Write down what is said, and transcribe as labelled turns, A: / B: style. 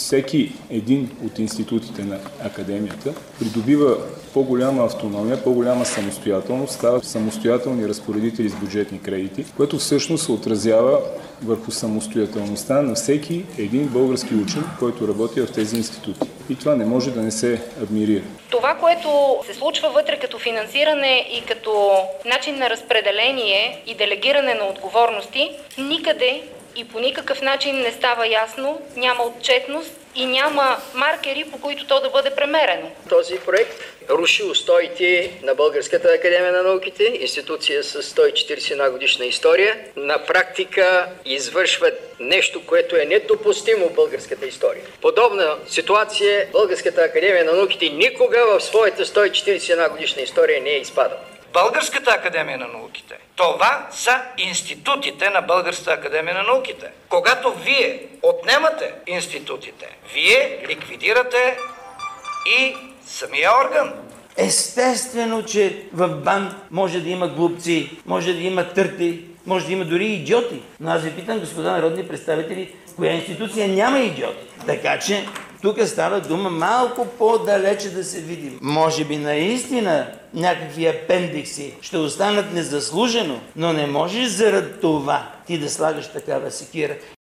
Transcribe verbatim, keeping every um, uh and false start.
A: всеки един от институтите на академията придобива по-голяма автономия, по-голяма самостоятелност, стават самостоятелни разпоредители с бюджетни кредити, което всъщност се отразява върху самостоятелността на всеки един български учен, който работи в тези институти. И това не може да не се адмирира.
B: Това, което се случва вътре като финансиране и като начин на разпределение и делегиране на отговорности, никъде и по никакъв начин не става ясно, няма отчетност и няма маркери, по които то да бъде премерено.
C: Този проект руши устоите на Българската академия на науките, институция с сто и четиридесет и една годишна история. На практика извършва нещо, което е недопустимо в българската история. Подобна ситуация Българската академия на науките никога в своята сто и четиридесет и една годишна история не е изпадала.
D: Българската академия на науките. Това са институтите на Българската академия на науките. Когато вие отнемате институтите, вие ликвидирате и самия орган.
E: Естествено, че в БАН може да има глупци, може да има търти, може да има дори и идиоти. Но аз ви питам, господа народни представители, в коя институция няма идиоти? Така че тук става дума малко по-далече да се видим. Може би наистина някакви апендикси ще останат незаслужено, но не можеш заради това ти да слагаш такава секира.